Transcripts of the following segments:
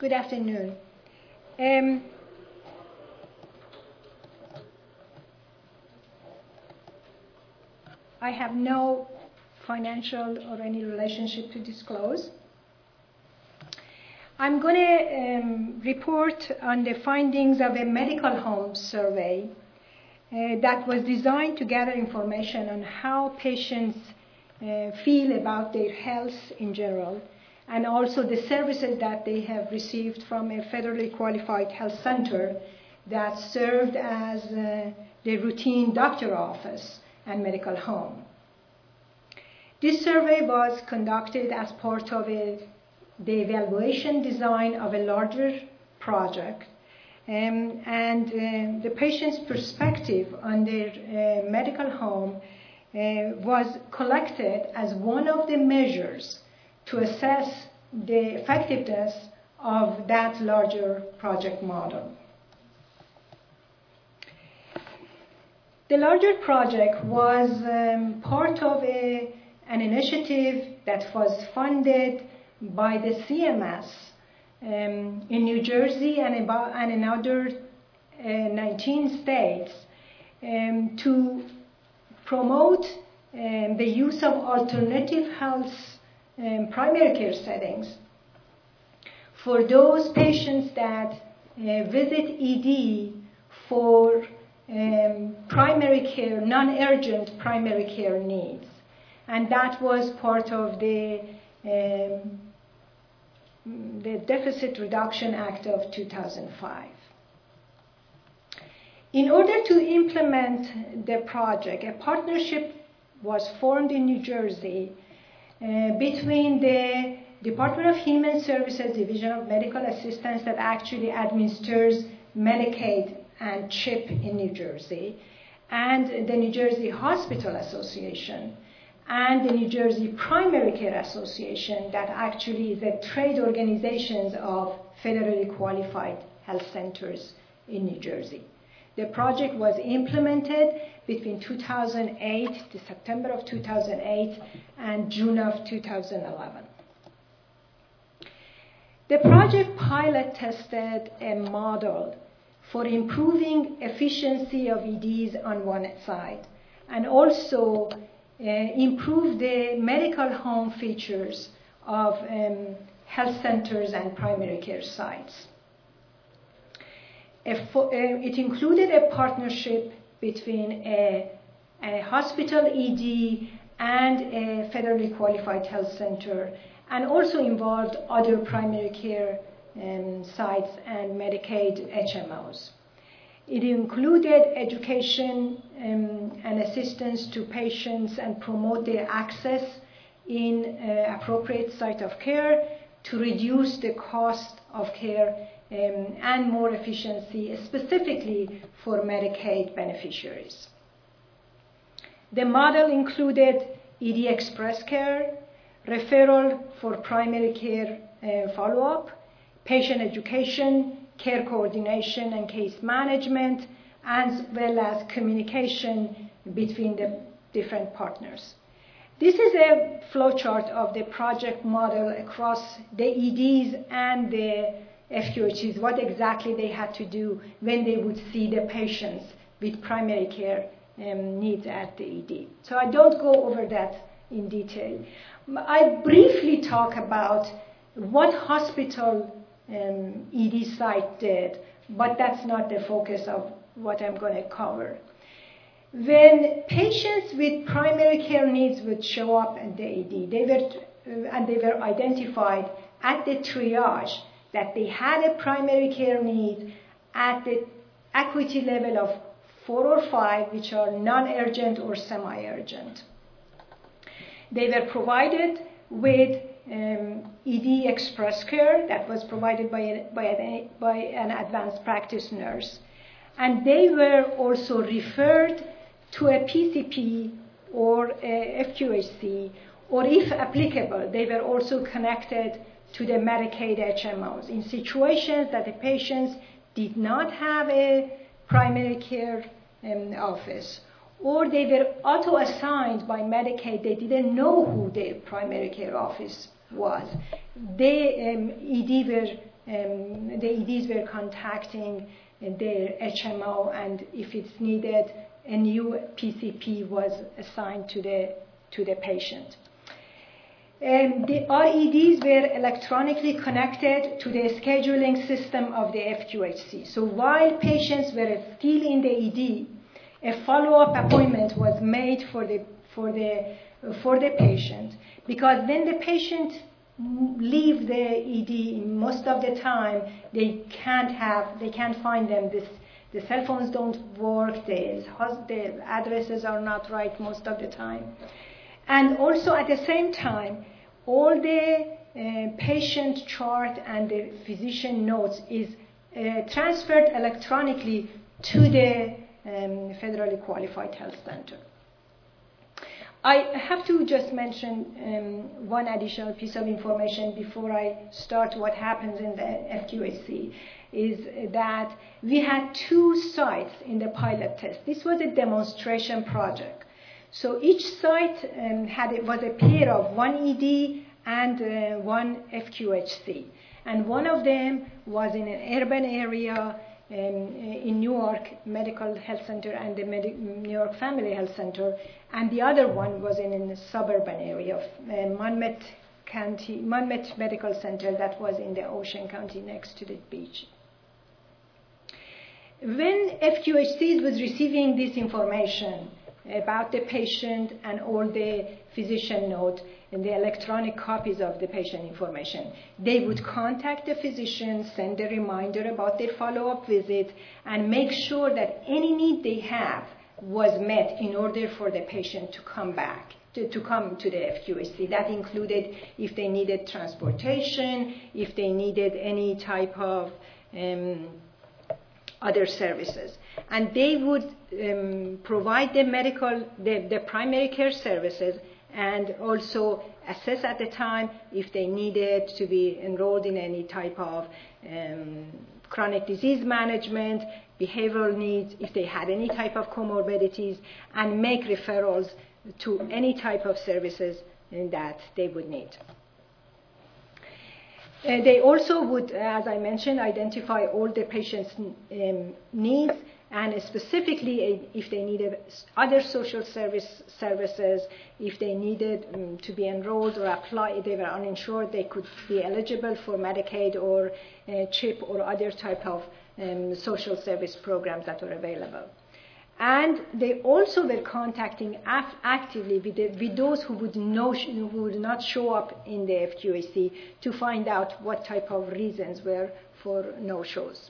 Good afternoon. I have no financial or any relationship to disclose. I'm going to report on the findings of a medical home survey that was designed to gather information on how patients feel about their health in general, and also the services that they have received from a federally qualified health center that served as the routine doctor office and medical home. This survey was conducted as part of the evaluation design of a larger project, and the patient's perspective on their medical home was collected as one of the measures to assess the effectiveness of that larger project model. The larger project was part of an initiative that was funded by the CMS in New Jersey and in other 19 states to promote the use of alternative health primary care settings for those patients that visit ED for primary care, non-urgent primary care needs. And that was part of the Deficit Reduction Act of 2005. In order to implement the project, a partnership was formed in New Jersey between the Department of Human Services Division of Medical Assistance that actually administers Medicaid and CHIP in New Jersey, and the New Jersey Hospital Association, and the New Jersey Primary Care Association that actually is a trade organization of federally qualified health centers in New Jersey. The project was implemented between 2008, the September of 2008, and June of 2011. The project pilot tested a model for improving efficiency of EDs on one side, and also improve the medical home features of health centers and primary care sites. It included a partnership between a hospital ED and a federally qualified health center, and also involved other primary care sites and Medicaid HMOs. It included education and assistance to patients and promote their access in appropriate site of care to reduce the cost of care and more efficiency, specifically for Medicaid beneficiaries. The model included ED Express Care, referral for primary care follow-up, patient education, care coordination and case management, as well as communication between the different partners. This is a flowchart of the project model across the EDs and the FQHCs, what exactly they had to do when they would see the patients with primary care needs at the ED. So I don't go over that in detail. I briefly talk about what hospital ED site did, but that's not the focus of what I'm going to cover. When patients with primary care needs would show up at the ED, they were identified at the triage that they had a primary care need at the acuity level of 4 or 5, which are non-urgent or semi-urgent. They were provided with ED Express Care that was provided by an advanced practice nurse. And they were also referred to a PCP or a FQHC, or if applicable, they were also connected to the Medicaid HMOs in situations that the patients did not have a primary care office, or they were auto-assigned by Medicaid. They didn't know who their primary care office was. The ED were the EDs were contacting their HMO, and if it's needed, a new PCP was assigned to the patient. The REDs were electronically connected to the scheduling system of the FQHC. So while patients were still in the ED, a follow-up appointment was made for the patient, because when the patient leave the ED, most of the time they can't find them. The cell phones don't work. The addresses are not right most of the time. And also at the same time, all the patient chart and the physician notes is transferred electronically to the federally qualified health center. I have to just mention one additional piece of information before I start what happens in the FQHC, is that we had 2 sites in the pilot test. This was a demonstration project. So each site was a pair of one ED and one FQHC. And one of them was in an urban area in Newark Medical Health Center and the New York Family Health Center, and the other one was in a suburban area of Monmouth Medical Center that was in the Ocean County next to the beach. When FQHCs was receiving this information about the patient and all the physician note and the electronic copies of the patient information, they would contact the physician, send a reminder about their follow-up visit, and make sure that any need they have was met in order for the patient to come back, to come to the FQHC. That included if they needed transportation, if they needed any type of other services. And they would provide the primary care services, and also assess at the time if they needed to be enrolled in any type of chronic disease management, behavioral needs, if they had any type of comorbidities, and make referrals to any type of services that they would need. They also would, as I mentioned, identify all the patient's needs, and specifically if they needed other social services, if they needed to be enrolled or apply, if they were uninsured, they could be eligible for Medicaid or CHIP or other type of social service programs that were available. And they also were contacting actively with those who would not show up in the FQHC to find out what type of reasons were for no-shows.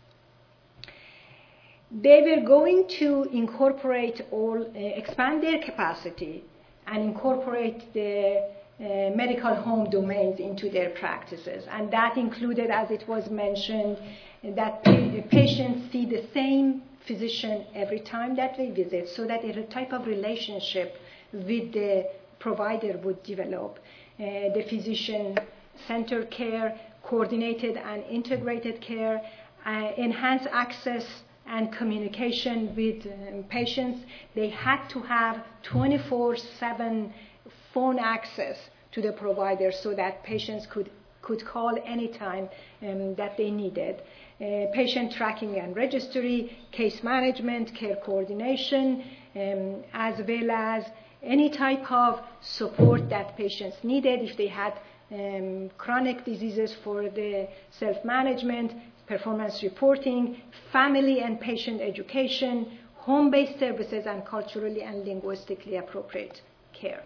They were going to incorporate expand their capacity and incorporate the medical home domains into their practices. And that included, as it was mentioned, that patients see the same physician every time that they visit, so that a type of relationship with the provider would develop. The physician-centered care, coordinated and integrated care, enhanced access and communication with patients. They had to have 24/7 phone access to the provider so that patients could call anytime that they needed. Patient tracking and registry, case management, care coordination, as well as any type of support that patients needed if they had chronic diseases for the self-management, performance reporting, family and patient education, home-based services, and culturally and linguistically appropriate care.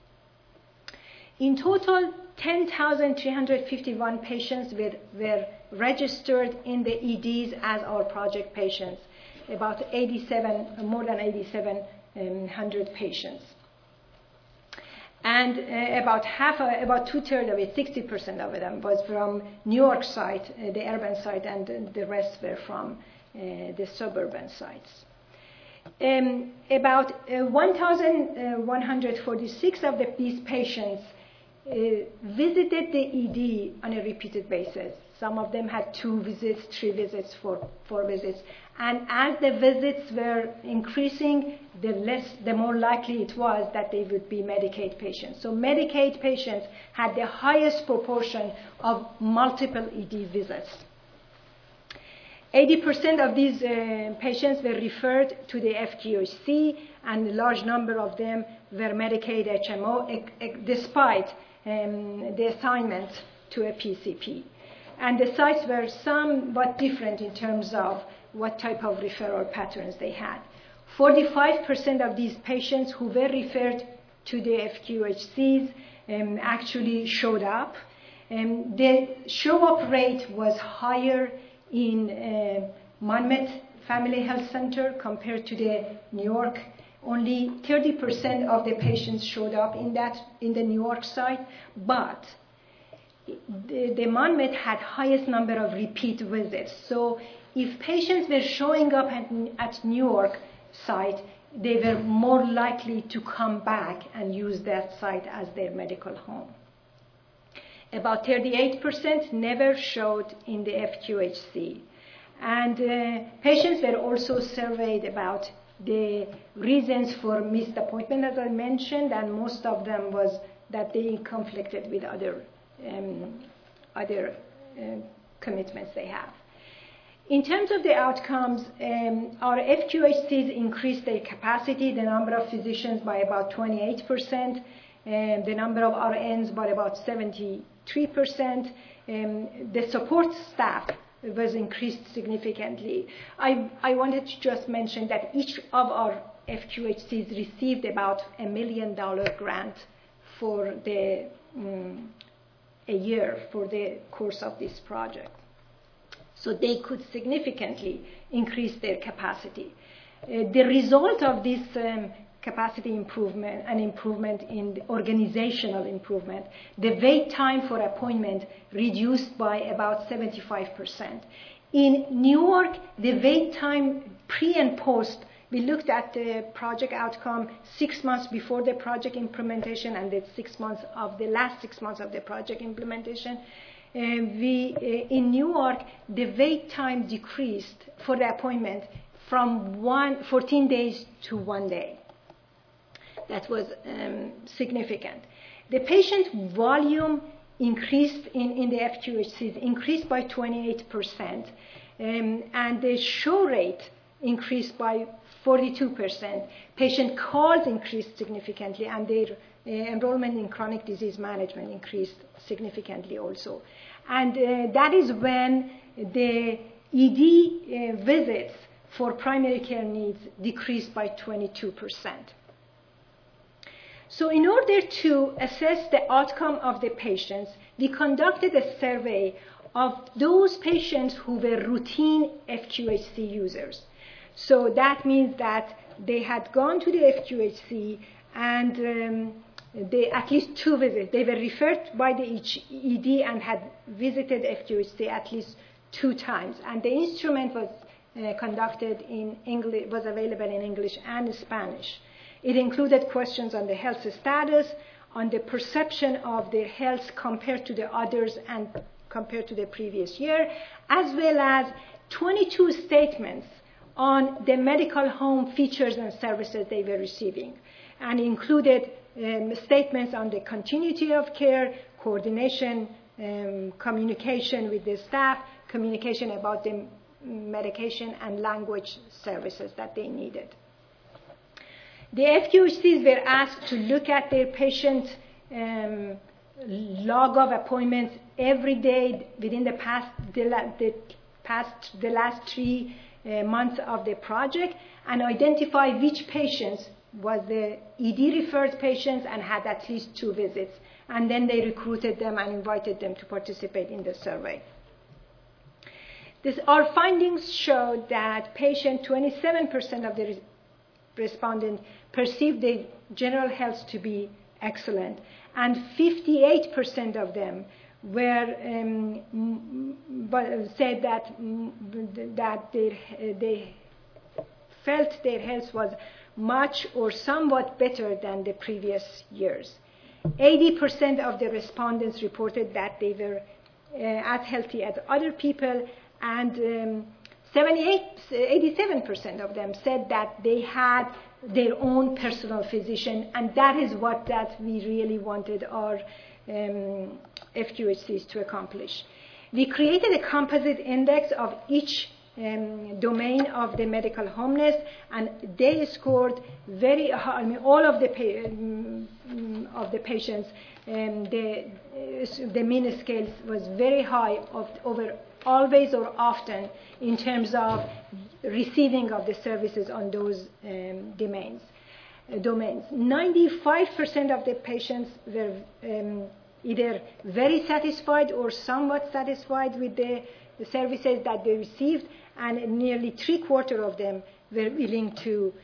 In total, 10,351 patients were registered in the EDs as our project patients, more than 8,700 patients. And about two-thirds of it, 60% of them, was from New York site, the urban site, and the rest were from the suburban sites. About 1,146 of these patients visited the ED on a repeated basis. Some of them had 2 visits, 3 visits, 4 visits. And as the visits were increasing, the more likely it was that they would be Medicaid patients. So Medicaid patients had the highest proportion of multiple ED visits. 80% of these patients were referred to the FQHC, and a large number of them were Medicaid HMO, despite the assignment to a PCP. And the sites were somewhat different in terms of what type of referral patterns they had. 45% of these patients who were referred to the FQHCs actually showed up. The show-up rate was higher in Monmouth Family Health Center compared to the New York. Only 30% of the patients showed up in the New York site, but the Monmouth had highest number of repeat visits. So if patients were showing up at New York site, they were more likely to come back and use that site as their medical home. About 38% never showed in the FQHC. And patients were also surveyed about the reasons for missed appointment, as I mentioned, and most of them was that they conflicted with other commitments they have. In terms of the outcomes, our FQHCs increased their capacity, the number of physicians by about 28%, the number of RNs by about 73%. The support staff was increased significantly. I wanted to just mention that each of our FQHCs received about $1 million grant for a year for the course of this project. So they could significantly increase their capacity. The result of this capacity improvement and improvement in the organizational improvement, the wait time for appointment reduced by about 75%. In New York, the wait time pre and post, we looked at the project outcome 6 months before the project implementation and the last 6 months of the project implementation. In New York, the wait time decreased for the appointment from 14 days to 1 day. That was significant. The patient volume increased in the FQHCs, increased by 28%, and the show rate increased by 42%. Patient calls increased significantly, and their enrollment in chronic disease management increased significantly also. And that is when the ED visits for primary care needs decreased by 22%. So in order to assess the outcome of the patients, we conducted a survey of those patients who were routine FQHC users. So that means that they had gone to the FQHC and they at least 2 visits. They were referred by the ED and had visited FQHC at least 2 times. And the instrument was conducted in English, was available in English and Spanish. It included questions on the health status, on the perception of their health compared to the others and compared to the previous year, as well as 22 statements on the medical home features and services they were receiving, and included statements on the continuity of care, coordination, communication with the staff, communication about the medication and language services that they needed. The FQHCs were asked to look at their patient log of appointments every day within the last 3 months of the project and identify which patients was the ED referred patients and had at least 2 visits. And then they recruited them and invited them to participate in the survey. Our findings showed that 27% of the respondents perceived their general health to be excellent, and 58% of them were said that they felt their health was much or somewhat better than the previous years. 80% of the respondents reported that they were as healthy as other people, and 87% of them said that they had their own personal physician, and that is what that we really wanted our FQHCs to accomplish. We created a composite index of each domain of the medical homeness, and they scored very high. I mean, all of the patients, the mean scale was very high, of over always or often, in terms of receiving of the services on those domains. 95% of the patients were either very satisfied or somewhat satisfied with the services that they received, and nearly 3/4 of them were willing to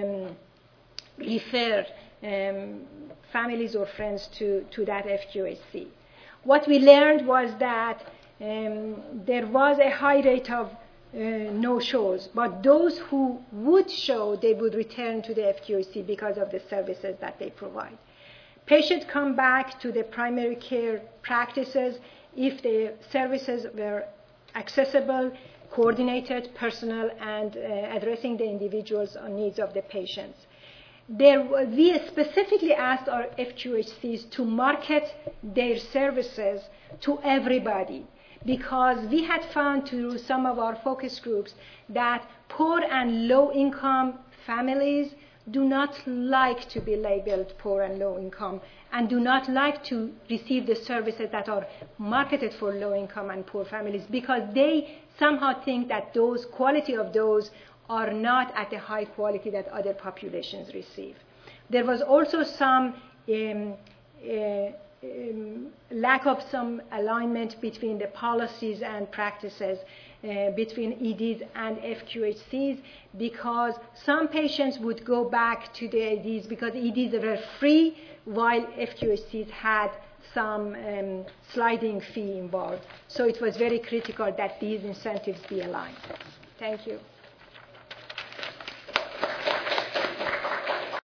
refer families or friends to that FQHC. What we learned was that there was a high rate of no-shows, but those who would show, they would return to the FQHC because of the services that they provide. Patients come back to the primary care practices if the services were accessible, coordinated, personal, and addressing the individual's needs of the patients. We specifically asked our FQHCs to market their services to everybody, because we had found through some of our focus groups that poor and low-income families do not like to be labeled poor and low income, and do not like to receive the services that are marketed for low income and poor families, because they somehow think that those quality of those are not at the high quality that other populations receive. There was also some lack of some alignment between the policies and practices between EDs and FQHCs, because some patients would go back to the EDs because EDs were free, while FQHCs had some sliding fee involved. So it was very critical that these incentives be aligned. Thank you.